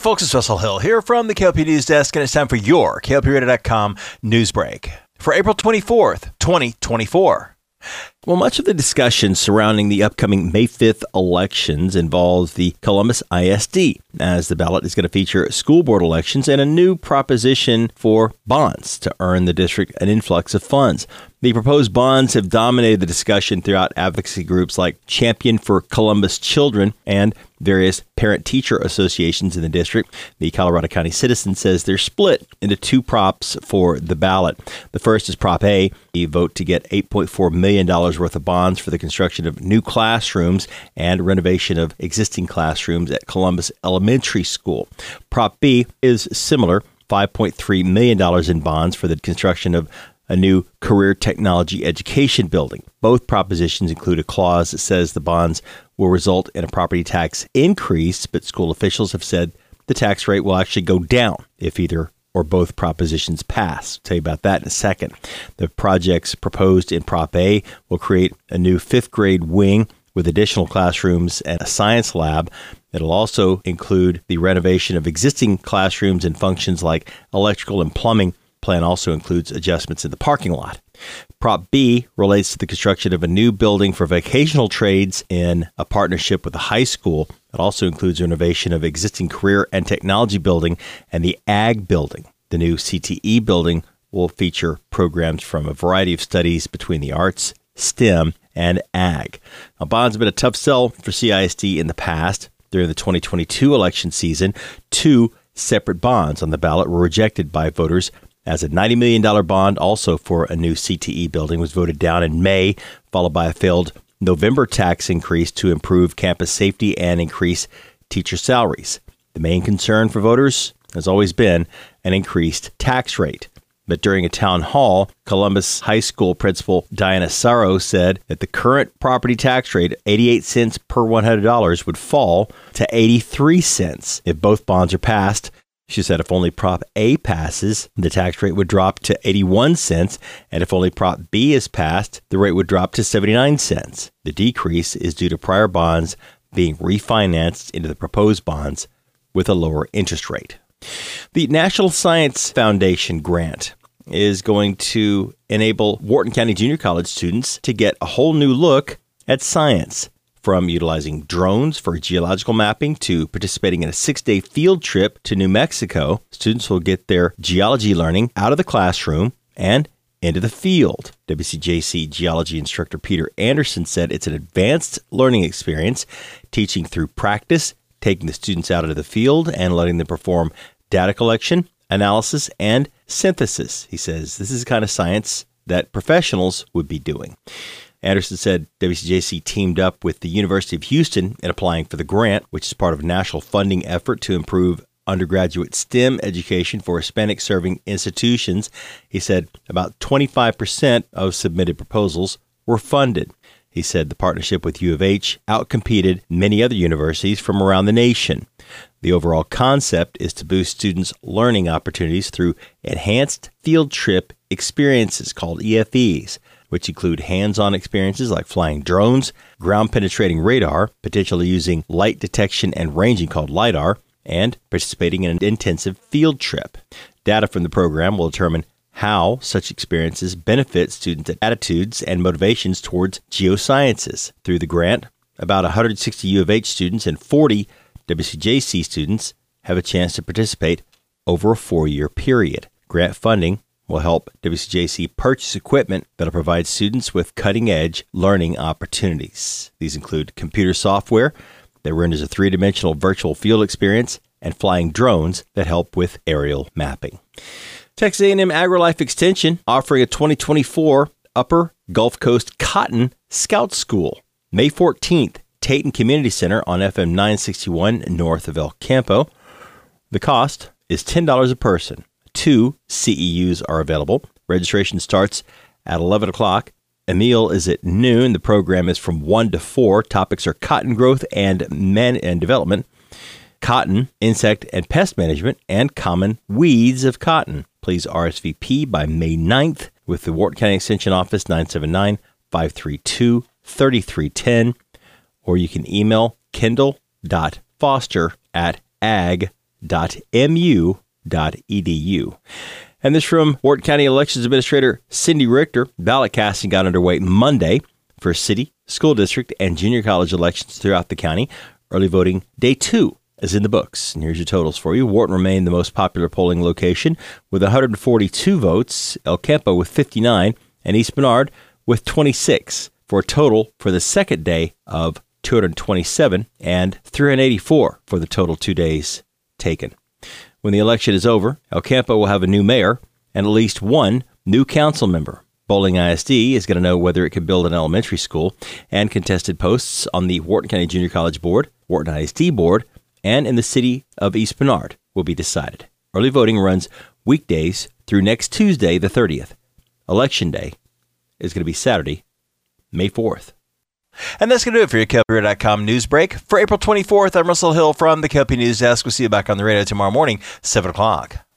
folks, it's Russell Hill here from the KLP News Desk, and it's time for your KLPRadio.com news break for April 24th, 2024. Well, much of the discussion surrounding the upcoming May 5th elections involves the Columbus ISD, as the ballot is going to feature school board elections and a new proposition for bonds to earn the district an influx of funds. The proposed bonds have dominated the discussion throughout advocacy groups like Champion for Columbus Children and various parent-teacher associations in the district. The Colorado County Citizen says they're split into two props for the ballot. The first is Prop A. You vote to get $8.4 million worth of bonds for the construction of new classrooms and renovation of existing classrooms at Columbus Elementary School. Prop B is similar, $5.3 million in bonds for the construction of a new career technology education building. Both propositions include a clause that says the bonds will result in a property tax increase, but school officials have said the tax rate will actually go down if either or both propositions pass. I'll tell you about that in a second. The projects proposed in Prop A will create a new fifth grade wing with additional classrooms and a science lab. It'll also include the renovation of existing classrooms and functions like electrical and plumbing. Plan also includes adjustments in the parking lot. Prop B relates to the construction of a new building for vocational trades in a partnership with the high school. It also includes renovation of existing career and technology building and the ag building. The new CTE building will feature programs from a variety of studies between the arts, STEM, and ag. Now, bonds have been a tough sell for CISD in the past. During the 2022 election season, two separate bonds on the ballot were rejected by voters, as a $90 million bond also for a new CTE building was voted down in May, followed by a failed November tax increase to improve campus safety and increase teacher salaries. The main concern for voters has always been an increased tax rate. But during a town hall, Columbus High School principal Diana Sarro said that the current property tax rate, 88 cents per $100, would fall to 83 cents if both bonds are passed. She said if only Prop A passes, the tax rate would drop to 81 cents, and if only Prop B is passed, the rate would drop to 79 cents. The decrease is due to prior bonds being refinanced into the proposed bonds with a lower interest rate. The National Science Foundation grant is going to enable Wharton County Junior College students to get a whole new look at science. From utilizing drones for geological mapping to participating in a 6-day field trip to New Mexico, students will get their geology learning out of the classroom and into the field. WCJC geology instructor Peter Anderson said it's an advanced learning experience, teaching through practice, taking the students out into the field and letting them perform data collection, analysis, and synthesis. He says this is the kind of science that professionals would be doing. Anderson said WCJC teamed up with the University of Houston in applying for the grant, which is part of a national funding effort to improve undergraduate STEM education for Hispanic-serving institutions. He said about 25% of submitted proposals were funded. He said the partnership with U of H outcompeted many other universities from around the nation. The overall concept is to boost students' learning opportunities through enhanced field trip experiences called EFEs, which include hands-on experiences like flying drones, ground-penetrating radar, potentially using light detection and ranging called LIDAR, and participating in an intensive field trip. Data from the program will determine how such experiences benefit students' attitudes and motivations towards geosciences. Through the grant, about 160 U of H students and 40 WCJC students have a chance to participate over a 4-year period. Grant funding will help WCJC purchase equipment that will provide students with cutting-edge learning opportunities. These include computer software that renders a 3-dimensional virtual field experience and flying drones that help with aerial mapping. Texas A&M AgriLife Extension offering a 2024 Upper Gulf Coast Cotton Scout School. May 14th, Tatum Community Center on FM 961 north of El Campo. The cost is $10 a person. 2 CEUs are available. Registration starts at 11 o'clock. A meal is at noon. The program is from 1 to 4. Topics are cotton growth and development, cotton, insect and pest management, and common weeds of cotton. Please RSVP by May 9th with the Wharton County Extension Office, 979-532-3310, or you can email kendall.foster@ag.gov. And this from Wharton County Elections Administrator Cindy Richter. Ballot casting got underway Monday for city, school district, and junior college elections throughout the county. Early voting day 2 is in the books. And here's your totals for you. Wharton remained the most popular polling location with 142 votes, El Campo with 59, and East Bernard with 26, for a total for the second day of 227 and 384 for the total 2 days taken. When the election is over, El Campo will have a new mayor and at least one new council member. Bowling ISD is going to know whether it can build an elementary school, and contested posts on the Wharton County Junior College Board, Wharton ISD Board, and in the city of East Bernard will be decided. Early voting runs weekdays through next Tuesday, the 30th. Election day is going to be Saturday, May 4th. And that's going to do it for your KLPRadio.com news break. For April 24th, I'm Russell Hill from the KLP News Desk. We'll see you back on the radio tomorrow morning, 7 o'clock.